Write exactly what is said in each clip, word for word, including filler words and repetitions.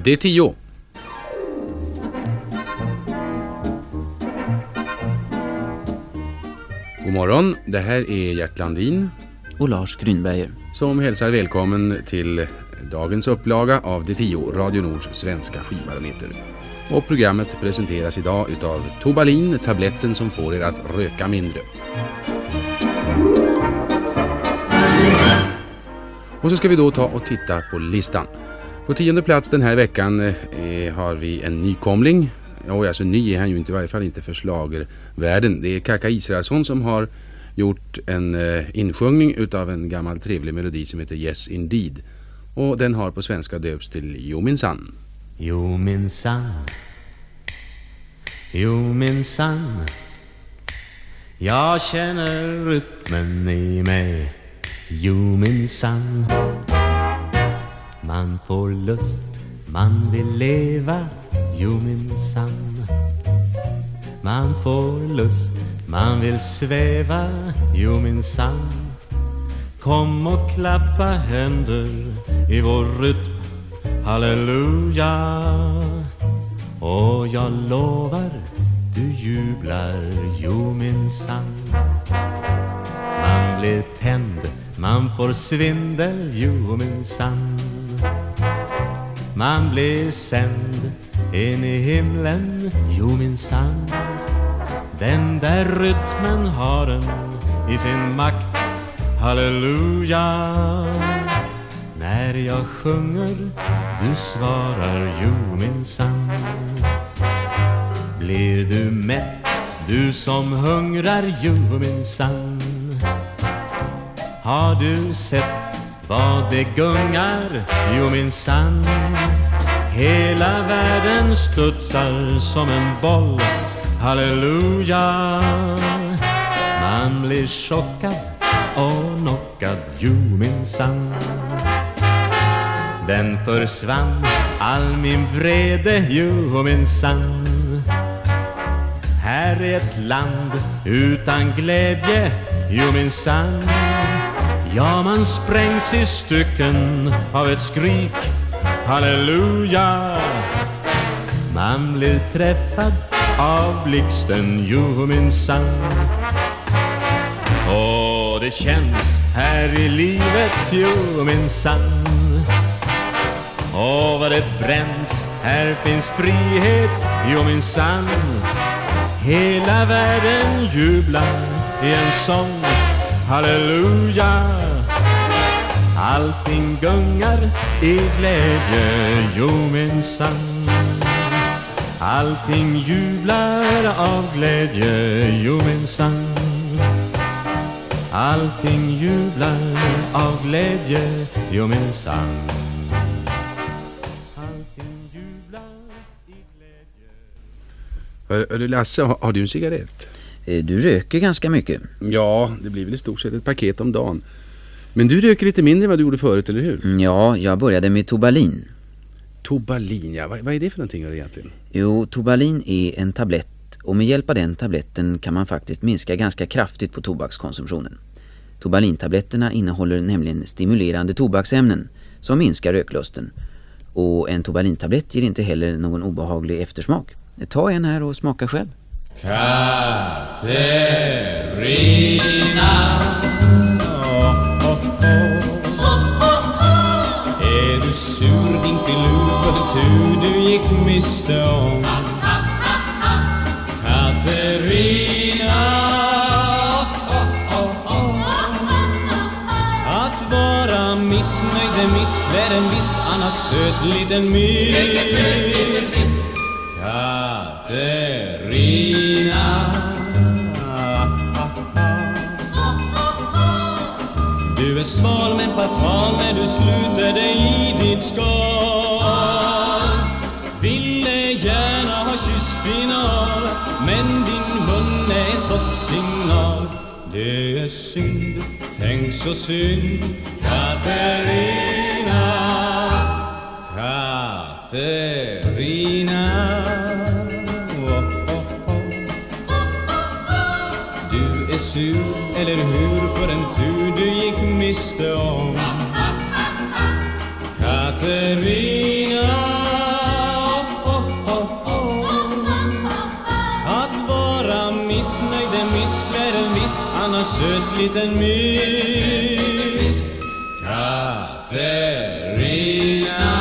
D tio. God morgon, det här är Gert Landin och Lars Grünberger som hälsar välkommen till dagens upplaga av D tio, Radio Nords svenska skivbarometer. Och programmet presenteras idag utav Tobalin, tabletten som får er att röka mindre. Och så ska vi då ta och titta på listan. På tionde plats den här veckan eh, har vi en nykomling. Ja, alltså ny är han ju inte, i varje fall inte för schlagervärlden. Det är Kaka Israelsson som har gjort en eh, insjungning utav en gammal trevlig melodi som heter Yes Indeed. Och den har på svenska döps till Jo minsann. Jo minsann, jo minsann, jag känner rytmen i mig. Jo minsann, man får lust, man vill leva. Jo minsann, man får lust, man vill sväva. Jo minsann, kom och klappa händer i vår rytm. Halleluja. Och jag lovar, du jublar. Jo minsann, man blir tänd, man får svindel. Jo minsann, man blir sänd in i himlen. Jo minsann, den där rytmen har den i sin makt. Halleluja. När jag sjunger, du svarar. Jo minsann, blir du mätt, du som hungrar. Jo minsann, har du sett vad det gungar? Jo minsann, hela världen studsar som en boll. Halleluja. Man blir chockad och knockad. Jo minsann, den försvann all min vrede. Jo minsann, här är ett land utan glädje. Jo minsann, ja man sprängs i stycken av ett skrik. Halleluja. Man blir träffad av blixten. Jo minsann, och det känns här i livet. Jo minsann, och vad det bränns, här finns frihet. Jo minsann, hela världen jublar i en sång. Halleluja. Allting gungar i glädje. Jo minsann, allting jublar av glädje. Jo minsann, allting jublar av glädje. Jo minsann, allting jublar i glädje. Hör du Lasse, har, har du en cigarett? Du röker ganska mycket. Ja, det blir väl i stort sett ett paket om dagen. Men du röker lite mindre än vad du gjorde förut, eller hur? Ja, jag började med Tobalin. Tobalin, ja. Vad, vad är det för någonting egentligen? Jo, Tobalin är en tablett och med hjälp av den tabletten kan man faktiskt minska ganska kraftigt på tobakskonsumtionen. Tobalintabletterna innehåller nämligen stimulerande tobaksämnen som minskar röklusten. Och en Tobalintablett ger inte heller någon obehaglig eftersmak. Ta en här och smaka själv. Katerina, är du sur din filur för tur du gick miste om? Katerina, att vara missnöjd är missklär en viss annars söt liten miss. Katerina, du är sval men fatal när du sluter dig i ditt skal. Ville gärna ha kysspinal, men din mun är en stoppsignal. Det är synd, tänk så synd. Katerina, Katerina, oh, oh, oh. Du är sur, eller hur, för en tur du gick miste om. Katerina, Katarina, söt liten mys. Katarina,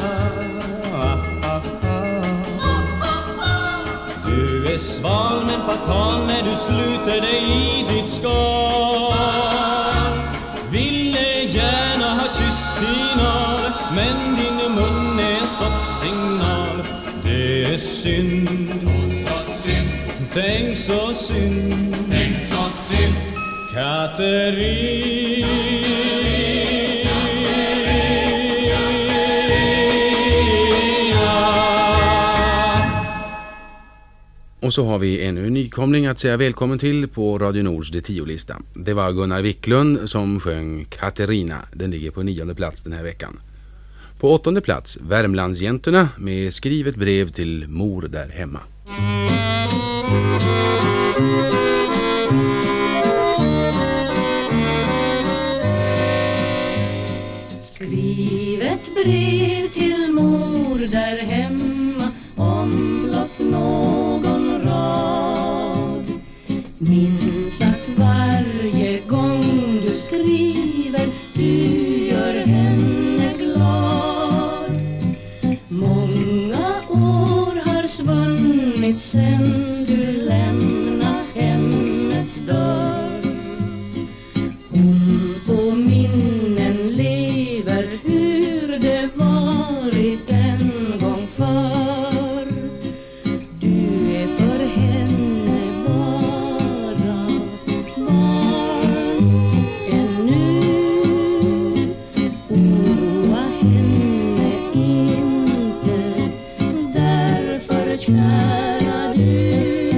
du är sval men fatal när du sluter dig i ditt skal. Ville gärna ha kysst din al, men din mun är en stoppsignal. Det är synd, så synd, tänk så synd, tänk så synd. Katarina. Och så har vi ännu en nykomling att säga välkommen till på Radio Nords de tio-lista. Det var Gunnar Wicklund som sjöng Katarina. Den ligger på nionde plats den här veckan. På åttonde plats Värmlandsjäntorna med skrivet brev till mor där hemma. Skriv ett brev till mor där hemma, om blott någon rad. Minns att varje gång du skriver, du gör henne glad. Många år har svunnit sen du lämnat hemmets dörr. Hon på minnen lever hur det varit en gång förr. Du är för henne bara barn ännu. Oroa henne inte, därför kära du.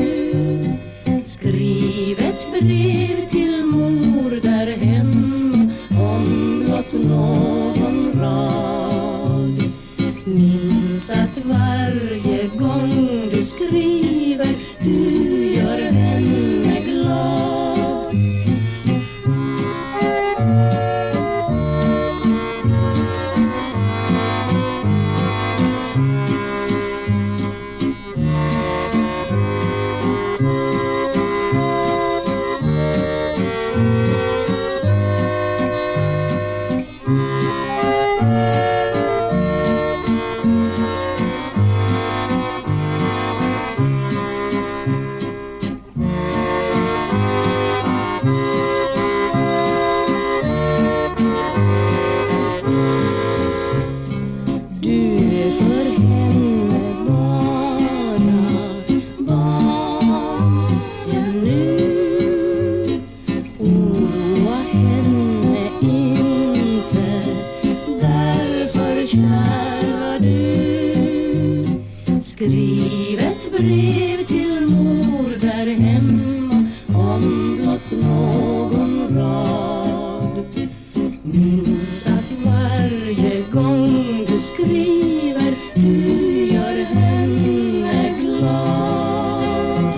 Skriv ett brev till mor där hemma, om blott någon rad. Minns att varje gång du skriver, du gör henne glad. Du är för henne bara barn ännu. Oroa henne inte, därför kära du. Skriv ett brev till mor där hemma, om blott någon rad. Minns att varje gång du skriver, du gör henne glad.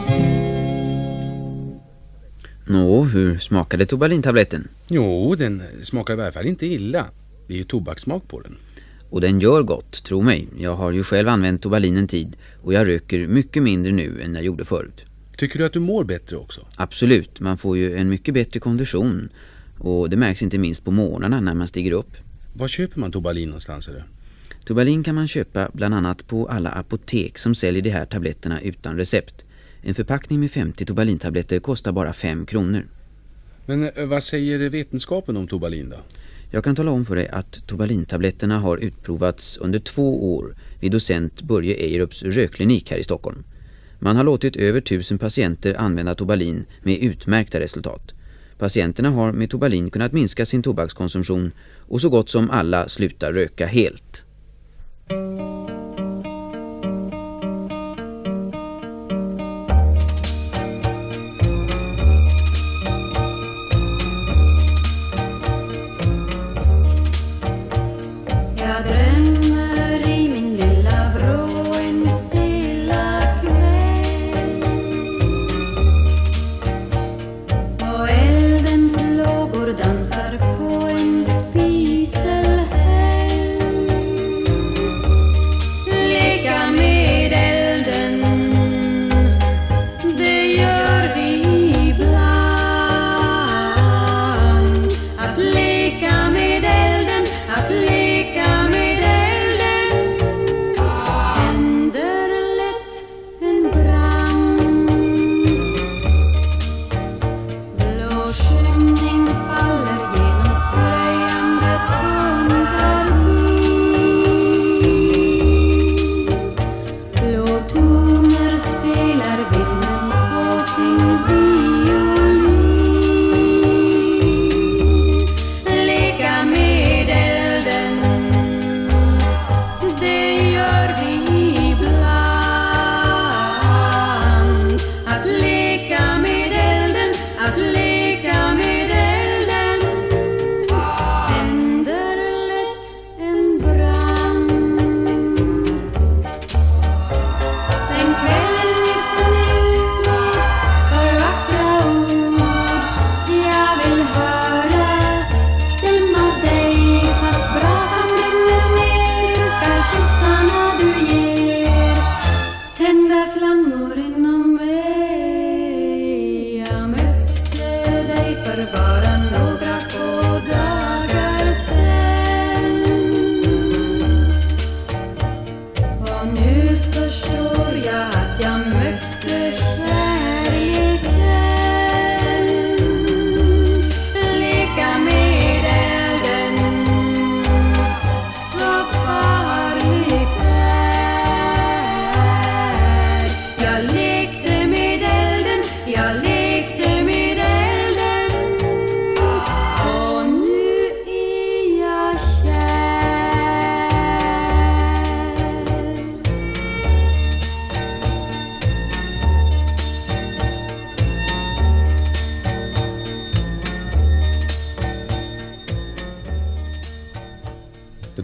Nå, hur smakade Tobalintabletten? Jo, den smakar i alla fall inte illa. Det är ju tobakssmak på den. Och den gör gott, tro mig. Jag har ju själv använt Tobalin en tid och jag röker mycket mindre nu än jag gjorde förut. Tycker du att du mår bättre också? Absolut, man får ju en mycket bättre kondition och det märks inte minst på morgnarna när man stiger upp. Var köper man Tobalin någonstans? Eller? Tobalin kan man köpa bland annat på alla apotek som säljer de här tabletterna utan recept. En förpackning med femtio Tobalintabletter kostar bara fem kronor. Men vad säger vetenskapen om Tobalin då? Jag kan tala om för dig att Tobalintabletterna har utprovats under två år vid docent Börje Ejerups rökklinik här i Stockholm. Man har låtit över tusen patienter använda Tobalin med utmärkta resultat. Patienterna har med Tobalin kunnat minska sin tobakskonsumtion och så gott som alla slutar röka helt. Jag drömmer i min lilla vrå en stilla kväll, och eldens lågor dansar på en spiselhäll.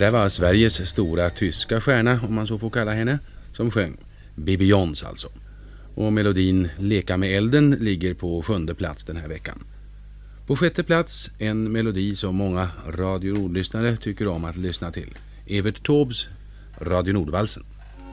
där var Sveriges stora tyska stjärna, om man så får kalla henne, som sjöng. Bibi Johns alltså. Och melodin Leka med elden ligger på sjunde plats den här veckan. På sjätte plats en melodi som många Radio Nord-lyssnare tycker om att lyssna till. Evert Taubes Radio Nordvalsen.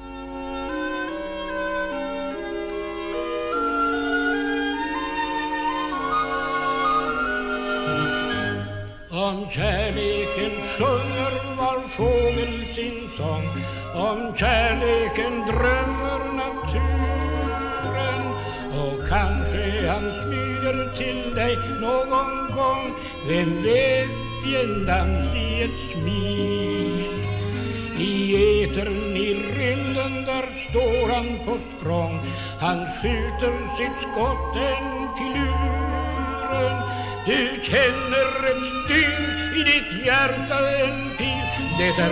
Om kärleken sjunger var fågel sin sång, om kärleken drömmer naturen, och kanske han smyger till dig någon gång, vem vet, i en dans i ett smil. I etern i rymden där står han på språng, han skjuter sitt skott en till luren. Du känner ett stygn i ditt hjärta, en pil, det är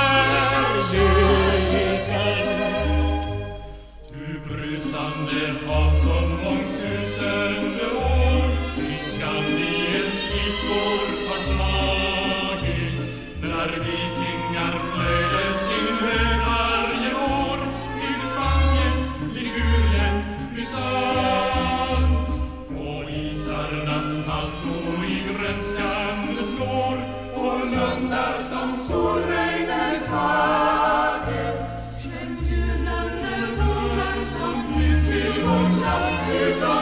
kärleken. Du brusande hav som mångtusende år, viskan i en skidgård har slagit, när vikingar plöjde sin väg varje år till Spanien, Ligurien, Bysans. Och isarnas halt då i grönskande snår, och lundar som solregnet vaget. Känn jublande fåglar som flytt till vårt land utan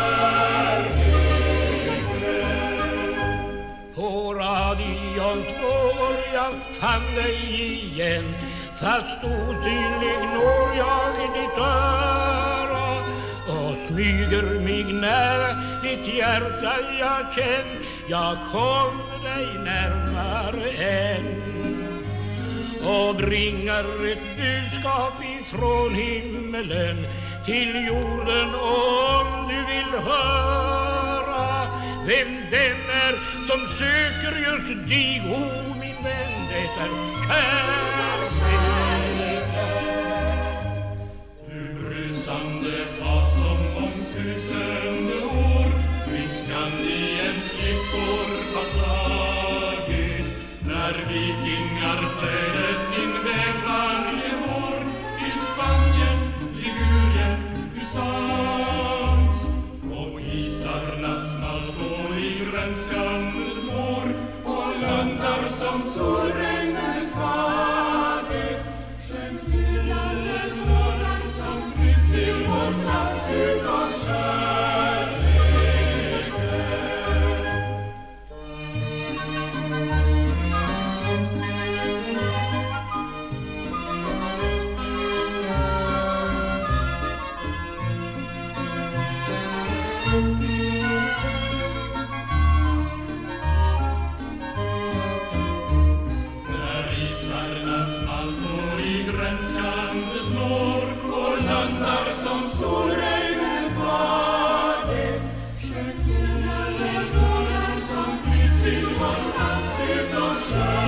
kärleken. På radions vågor jag fann dig igen, fast osynlig når jag ditt öra, och smyger mig nära ditt hjärta jag känn, jag kom dig närmare än, och bringar ett budskap ifrån himmelen till jorden. Om du vill höra vem den är som söker just dig, o min vän, det är kärleken. Du brusande hav som mångtusende år, viskan i en skidgård har slagit, när vikingar plöjde sin väg varje år till Spanien, Ligurien, Bysans. Och isarnas malt står i grönskande spår, och lundar som solregnet vaget. Skön jublande fåglar som flytt till vårt land utan kärleken. När isarnas malt står i grönskande snår, och landar som solregnet vaget. Skön jublande fåglar som flytt till vårt land utan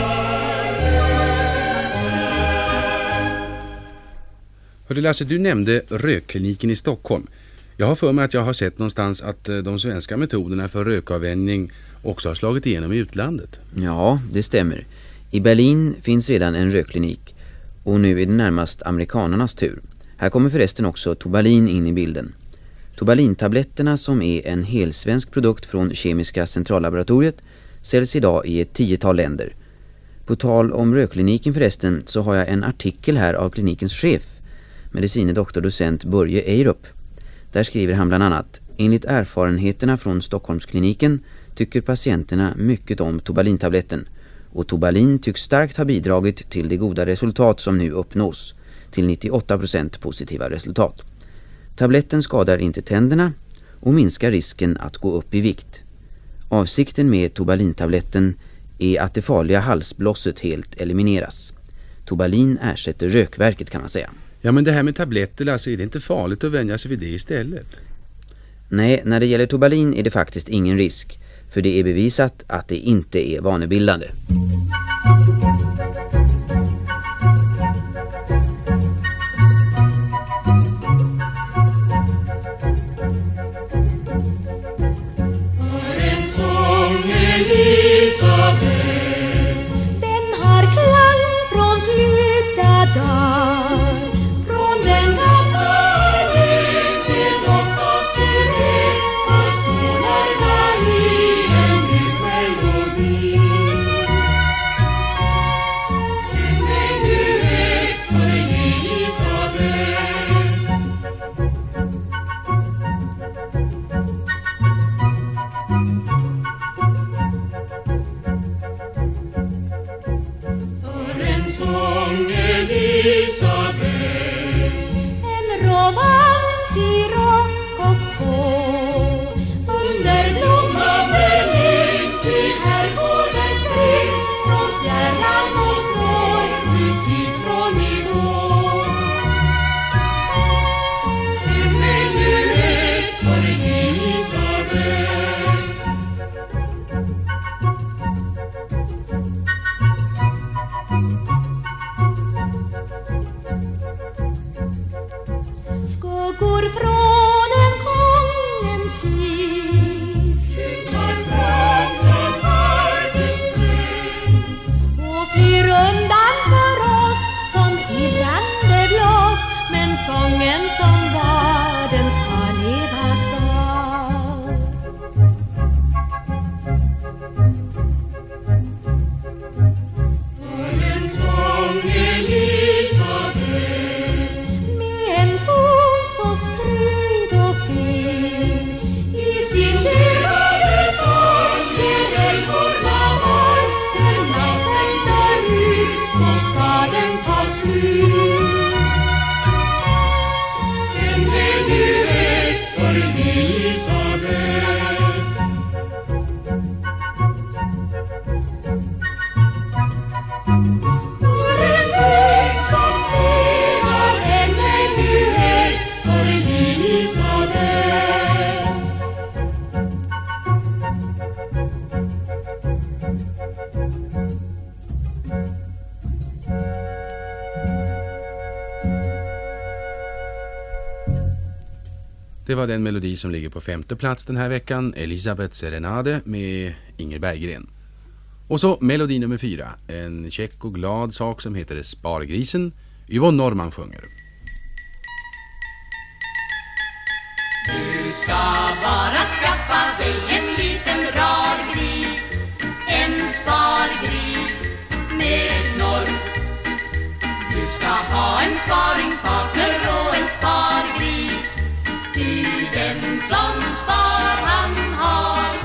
kärleken. Hörde Lasse, du nämnde rökkliniken i Stockholm. Jag har för mig att jag har sett någonstans att de svenska metoderna för rökavvänjning också har slagit igenom i utlandet. Ja, det stämmer. I Berlin finns redan en rökklinik, och nu är det närmast amerikanernas tur. Här kommer förresten också Tobalin in i bilden. Tobalintabletterna, som är en helsvensk produkt från Kemiska centrallaboratoriet, säljs idag i ett tiotal länder. På tal om rökkliniken förresten så har jag en artikel här av klinikens chef, medicine doktordocent Börje Eirup. Där skriver han bland annat: enligt erfarenheterna från Stockholmskliniken tycker patienterna mycket om Tobalintabletten, och Tobalin tycks starkt ha bidragit till det goda resultat som nu uppnås, till nittioåtta procent positiva resultat. Tabletten skadar inte tänderna och minskar risken att gå upp i vikt. Avsikten med Tobalintabletten är att det farliga halsblåset helt elimineras. Tobalin ersätter rökverket, kan man säga. Ja, men det här med tabletter, alltså, är det inte farligt att vänja sig vid det istället? Nej, när det gäller Tobalin är det faktiskt ingen risk, för det är bevisat att det inte är vanebildande. En sång Elisabeth, den har klang Det var den melodi som ligger på femte plats den här veckan, Elisabeth Serenade med Inger Berggren. Och så melodi nummer fyra, en käck och glad sak som heter Spargrisen. Yvonne Norrman sjunger. Du ska bara skaffa dig en liten rar gris, en spargris med knorr. Du ska ha en sparingpartner och en spargris, ty den som spar han har.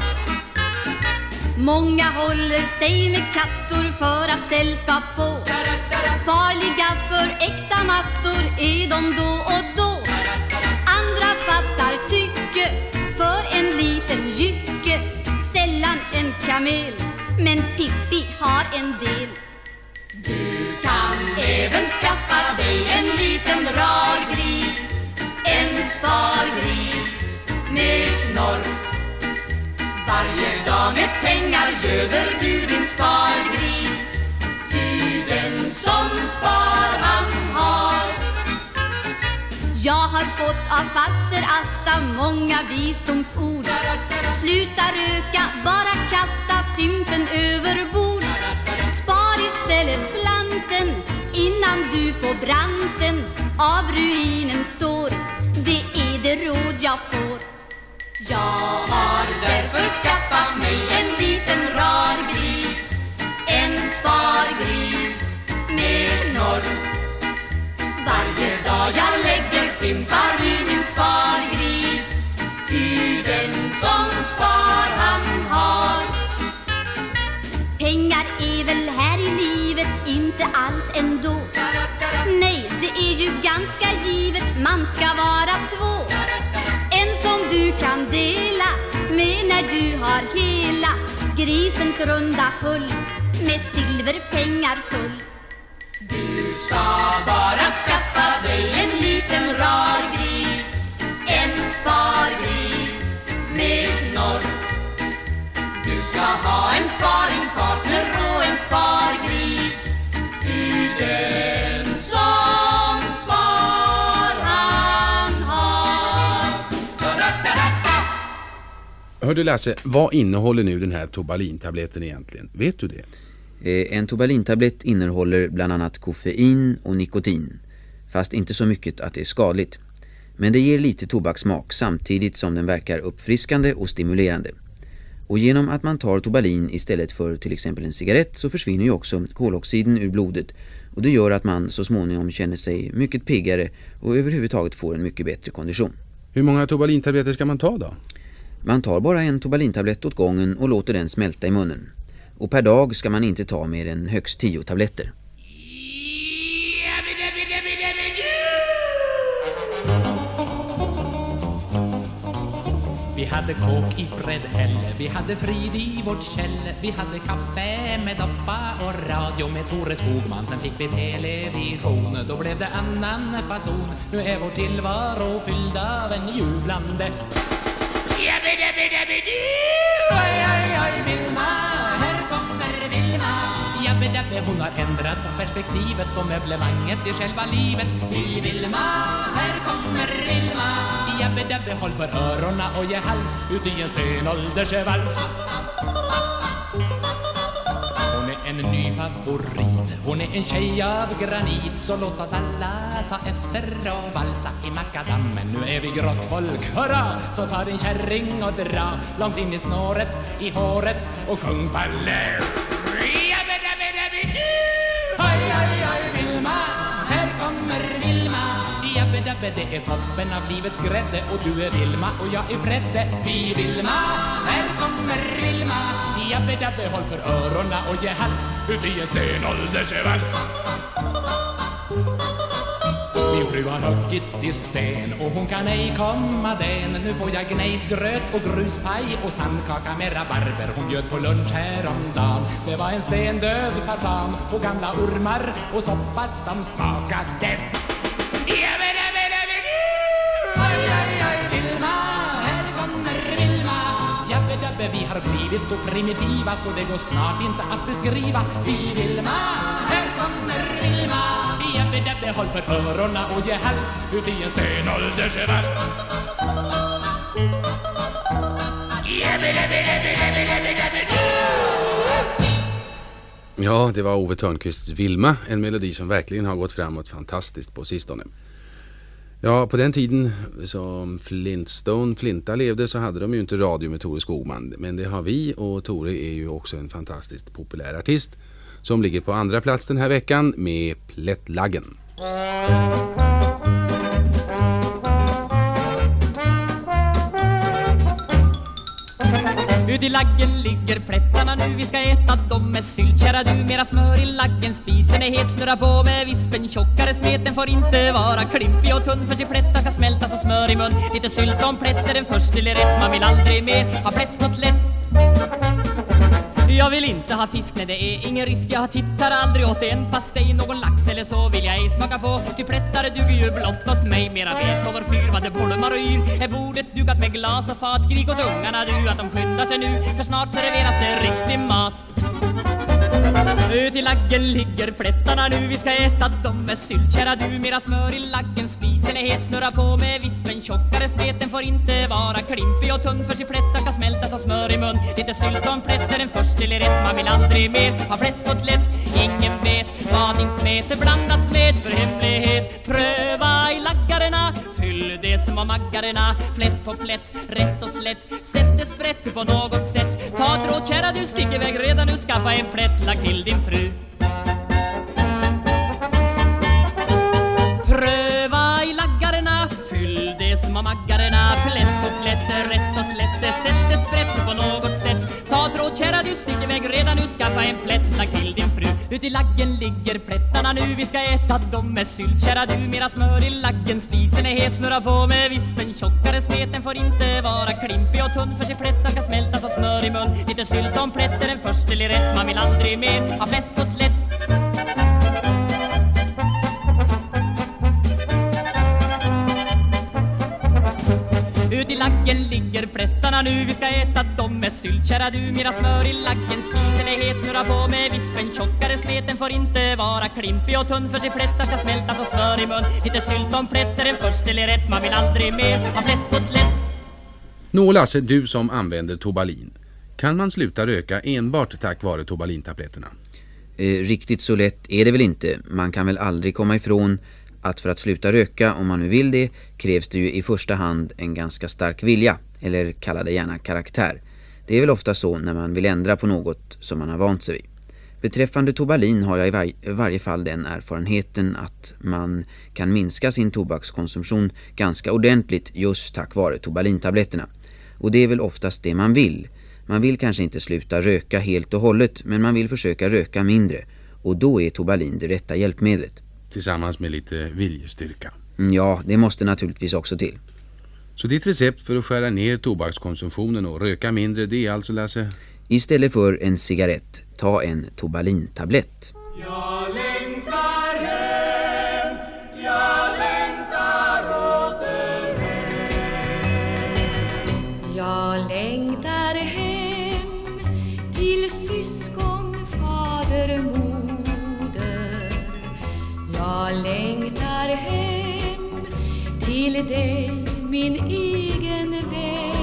Många håller sig med kattor för att sällskap få. Farliga för äkta mattor är de då och då. Andra fattar tycke för en liten jycke, sällan en kamel, men Pippi har en del. Du kan även skaffa dig en liten rar gris, en spargris med knorr. Varje dag med pengar göder du din spargris, ty den som spar han har. Jag har fått av faster Asta många visdomsord. Sluta röka, bara kasta fympen över bord. Spar istället slanten innan du på branten av ruinen står. Det är det råd jag får. Jag har därför skaffat mig en liten rar gris, en spargris med knorr. Varje dag jag lägger fimpar i min spargris, ty den som spar han har. Pengar är väl här i livet inte allt ändå. Nej, det är ju ganska givet, man ska vara två. En som du kan dela med när du har hela grisens runda hull med silverpengar full. Du ska bara skaffa dig en liten rar gris, en spargris med knorr. Du ska ha en sparingpartner och en spargris, ty den som spar han har. Hör du Lasse, vad innehåller nu den här Tobalin-tabletten egentligen? Vet du det? En Tobalin-tablett innehåller bland annat koffein och nikotin, fast inte så mycket att det är skadligt. Men det ger lite tobakssmak samtidigt som den verkar uppfriskande och stimulerande. Och genom att man tar Tobalin istället för till exempel en cigarett så försvinner ju också koloxiden ur blodet. Och det gör att man så småningom känner sig mycket piggare och överhuvudtaget får en mycket bättre kondition. Hur många Tobalin-tabletter ska man ta då? Man tar bara en Tobalin-tablett åt gången och låter den smälta i munnen. Och per dag ska man inte ta mer än högst tio tabletter. Vi hade kåk i Fredhälle, vi hade frid i vårt källe. Vi hade kaffe med doppa och radio med Tore Skogman. Sen fick vi television, då blev det annan fason. Nu är vår tillvaro fylld av en jublande. Oj, oj, oj, Vilma, här kommer Vilma. Jabbedabbe, hon har ändrat perspektivet och möblemanget i själva livet. I Vilma, här kommer Vilma. Jabbedabbe, håll för örona och ge hals ut i en stenåldersvals. Hon är en ny favorit, hon är en tjej av granit. Så låt oss alla ta efter och valsa i makadammen. Nu är vi grått folk, hurra! Så ta din kärring och dra långt in i snåret, i håret och sjung baller. Oj, oj, oj, Vilma, här kommer Vilma. Jabbedabbe, det är toppen av livets grädde. Och du är Vilma och jag är Fredde. Vi Vilma, här kommer Vilma. Jabbedabbe, håll för örona och ge hals ut i en stenåldersvals. Min fru har huggit i sten och hon kan ej komma den. Nu får jag gnejsgröt och gruspaj och sandkaka med rabarber. Hon bjöd på lunch häromdagen. Det var en stendöd fasan och gamla ormar och soppa som smakade. Oj, oj, oj, Vilma, här kommer Vilma. Jabbedabbe, vi har blivit så primitiva så det går snart inte att beskriva. Vi Vilma, här kommer Vilma. Jabbedabbe, håll för örona och ge hals ut i en stenåldersvals. Ja, det var Ove Thörnqvists Vilma, en melodi som verkligen har gått framåt fantastiskt på sistone. Ja, på den tiden som Flintstone, Flinta levde så hade de ju inte radio med Tore Skogman. Men det har vi, och Tore är ju också en fantastiskt populär artist som ligger på andra plats den här veckan med Plättlaggen. Ut i laggen ligger plättarna nu, vi ska äta dem med sylt. Kära du, mera smör i laggen, spisen är het, snurra på med vispen. Tjockare smeten får inte vara klimpig och tunn, för sig plättar ska smälta så smör i mun. Lite sylt om plätter, den först till rätt, man vill aldrig mer ha fläskkotlett. Jag vill inte ha fisk, nej det är ingen risk, jag tittar aldrig åt en pastej. Någon lax eller så vill jag ej smaka på, ty plättare duger ju blott åt mig. Mera vet på vår fyr vad det bolmar och yr, är bordet dukat med glas och fat. Skrik åt ungarna du att de skyndar sig nu, för snart serveras det riktig mat. Ut i laggen ligger plättarna nu, vi ska äta dem med sylt. Kära du, mera smör i laggen, spisen är het, snurra på med vispen. Tjockare smeten får inte vara klimpig och tunn, för sig plättar ska smälta så smör i mun. Lite sylt om plätter, den först till rätt, man vill aldrig mer ha fläskkotlett. Ingen vet vad din smet är blandats med för hemlighet. Pröva i laggarna, fyll det som var maggarna. Plätt på plätt, rätt och slätt, sätt det sprätt på något sätt. Ta ett råd, kära du, stick iväg redan nu, skaffa en plättlag till din fru. Pröva i laggarna, fyll det som var maggarna. Plätt på plätt, rätt och slätt, sätt det sprätt på något sätt. Ta ett råd, kära du, stick iväg redan nu, skaffa en plättlag till din fru. Ut i laggen ligger plättarna nu, vi ska äta dem med sylt. Kära du, mera smör i laggen, spisen är het, snurra på med vispen. Tjockare smeten får inte vara klimpig och tunn, för sig plättar ska smälta så smör i mun. Lite sylt om plätter, den först till rätt, man vill aldrig mer ha fläskkotlett. Ut i laggen ligger plättarna nu, vi ska äta dem med sylt. Kära du, mera smör i laggen, spisen är het, snurra på med vispen. Tjockare smeten får inte vara klimpig och tunn, för sig plättar ska smälta så smör i mun. Lite sylt om plätter, den först till rätt, man vill aldrig mer ha fläskkotlett. Nå Lasse, du som använder Tobalin, kan man sluta röka enbart tack vare Tobalintabletterna? Eh, riktigt så lätt är det väl inte. Man kan väl aldrig komma ifrån att för att sluta röka, om man nu vill det, krävs det ju i första hand en ganska stark vilja, eller kalla det gärna karaktär. Det är väl ofta så när man vill ändra på något som man har vant sig vid. Beträffande Tobalin har jag i var- varje fall den erfarenheten att man kan minska sin tobakskonsumtion ganska ordentligt just tack vare Tobalintabletterna. Och det är väl oftast det man vill. Man vill kanske inte sluta röka helt och hållet, men man vill försöka röka mindre. Och då är Tobalin det rätta hjälpmedlet. Tillsammans med lite viljestyrka. Ja, det måste naturligtvis också till. Så ditt recept för att skära ner tobakskonsumtionen och röka mindre, det är alltså, Lasse? Istället för en cigarett, ta en Tobalintablett. Jag längtar hem, jag längtar åter hem. Jag längtar hem till syskon, fader, moder. Jag längtar hem till dig, min egen vän.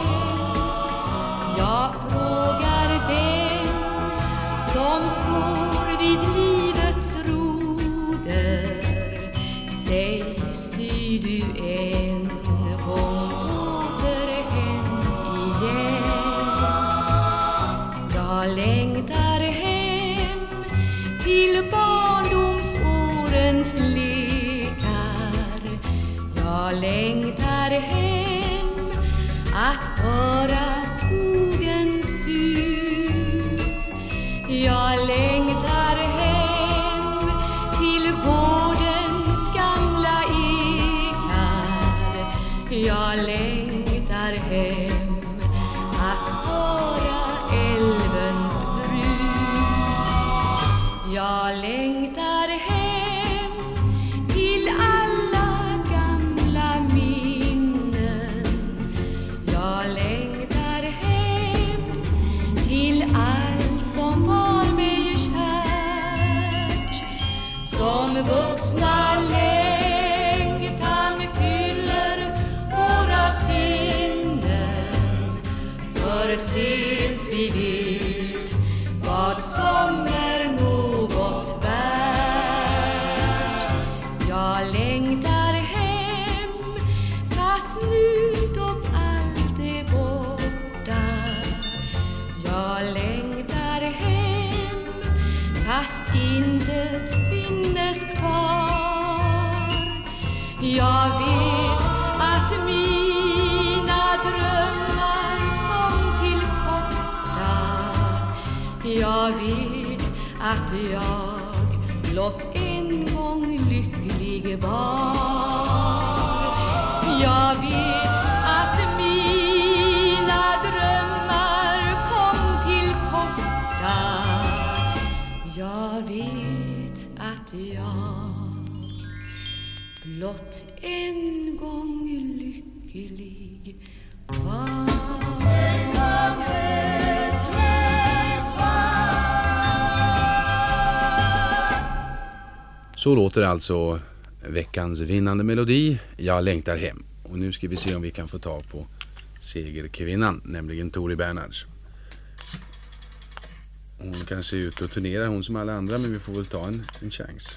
Jag frågar den som står vid livets roder. Säg, styr du en gång åter hem igen? Jag längtar hem till barndomsårens lekar. Jag längtar hem att höra skogens sus. Jag längtar hem till gårdens gamla ekar. Jag längtar hem att höra älvens brus. Jag längtar hem till alla gamla minnen. Jag längtar för sent vi vet vad som är något värt. Jag längtar hem, fast nu då allt är borta. Jag längtar hem, fast intet finnes kvar. Jag vet att mina drömmar kom till korta. Jag vet att jag blott en gång lycklig var. Jag vet att mina drömmar kom till korta. Jag vet att jag blott en gång lycklig var. Så låter alltså veckans vinnande melodi, Jag längtar hem. Och nu ska vi se om vi kan få tag på segerkvinnan, nämligen Tori Bernhards. Hon kanske är ute och turnerar, hon som alla andra, men vi får väl ta en, en chans.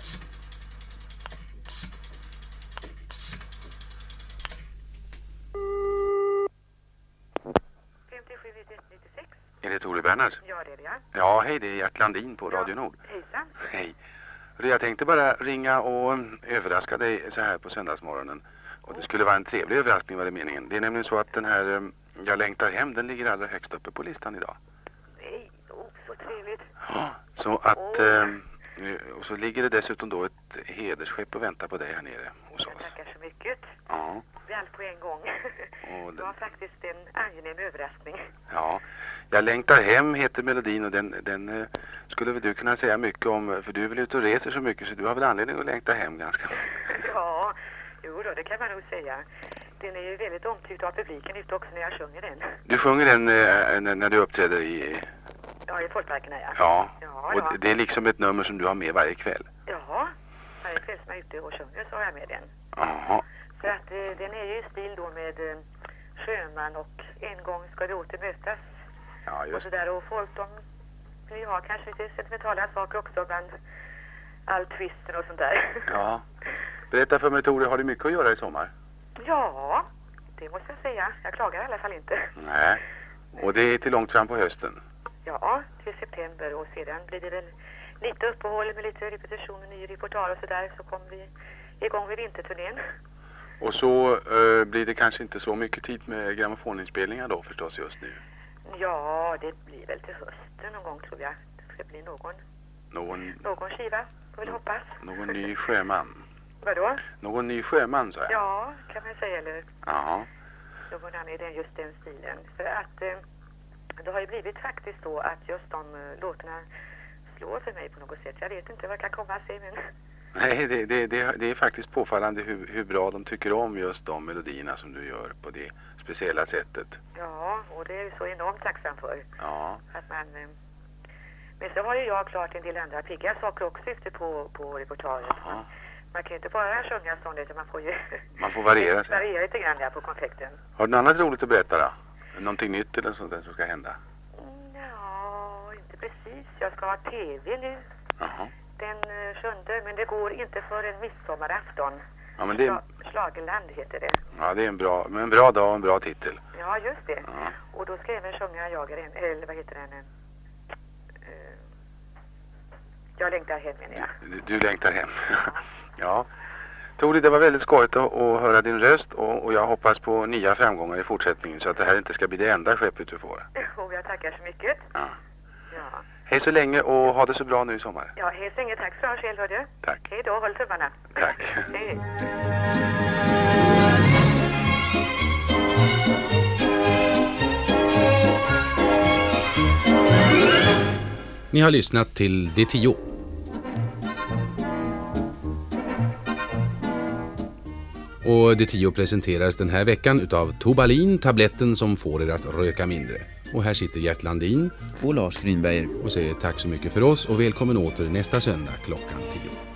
femtiosju nittiosex. Är det Tori Bernhards? Ja, det är det. Ja, hej, det är Gert Landin på Radio Nord. Hejsan. Hej. Jag tänkte bara ringa och överraska dig så här på söndagsmorgonen. Och det skulle vara en trevlig överraskning, var det meningen. Det är nämligen så att den här Jag längtar hem, den ligger allra högst uppe på listan idag. Nej, oh, så trevligt. Ja, så att... Oh. Eh, och så ligger det dessutom då ett hedersskepp och väntar på dig här nere hos oss. Jag tackar så mycket. Ja. Det är allt på en gång. Och det var faktiskt en angenäm överraskning. Ja, Jag längtar hem heter melodin och den, den eh, skulle väl du kunna säga mycket om, för du är väl ute och reser så mycket så du har väl anledning att längta hem ganska. Ja, jo då, det kan man nog säga. Den är ju väldigt omtyckt av publiken ute också när jag sjunger den. Du sjunger den eh, när, när du uppträder i... Ja, i folkparkerna, ja. Ja, ja och då. Det är liksom ett nummer som du har med varje kväll. Ja, varje kväll som jag är ute och sjunger så har jag med den. Jaha. Så att eh, den är ju i stil då med eh, Sjöman och En gång ska vi åter mötas. Ja, just. Och så där, och folk de vill ha kanske lite sentimentala saker också bland all twisten och sånt där. Ja. Berätta för mig, Tore, har du mycket att göra i sommar? Ja, det måste jag säga. Jag klagar i alla fall inte. Nej. Och det är till långt fram på hösten? Ja, till september, och sedan blir det väl lite uppehåll med lite repetitioner, ny reportage och sådär, så kommer vi igång vid vinterturnén. Och så eh, blir det kanske inte så mycket tid med grammofoninspelningar då förstås just nu? Ja, det blir väl till hösten någon gång tror jag. Det ska bli någon, någon, någon skiva, får vi hoppas. Någon ny sjöman. Vadå? Någon ny sjöman, så jag. Ja, kan man säga, eller? Ja. Någon annan i den, just den stilen. För att eh, det har ju blivit faktiskt då att just de uh, låtarna slår för mig på något sätt. Jag vet inte vad kan komma sig, men... Nej, det, det, det, det är faktiskt påfallande hur, hur bra de tycker om just de melodierna som du gör på det speciella sättet. Ja, och det är ju så enormt tacksam för. Ja. Att man... Eh, men så har ju jag klart en del andra pigga saker också ute på, på reportaget. Man, man kan ju inte bara sjunga sånt, utan man får ju... Man får variera sig. Variera lite grann där på konfekten. Har du något annat roligt att berätta då? Någonting nytt eller sånt där som ska hända? Ja, inte precis. Jag ska ha tv nu. Jaha. Den uh, sjunde, men det går inte för en midsommarafton. Ja, men det... Schla Schlagerland heter det. Ja, det är en bra, en bra dag och en bra titel. Ja, just det. Ja. Och då ska jag även sjunga Jag är en, eller vad heter den? Uh, jag längtar hem, menar jag. Du, du längtar hem. Ja. Tore, det var väldigt skojigt att, att höra din röst och, och jag hoppas på nya framgångar i fortsättningen så att det här inte ska bli det enda skeppet du får. Och jag tackar så mycket. Ja. Ja. Hej så länge och ha det så bra nu i sommar. Ja, hej så länge. Tack så själv, hör du. Tack. Hej då, håll tummarna. Tack. Hej. Ni har lyssnat till De tio. Och De tio presenteras den här veckan utav Tobalin, tabletten som får er att röka mindre. Och här sitter Gert Landin och Lars Grünberger och säger tack så mycket för oss och välkommen åter nästa söndag klockan tio.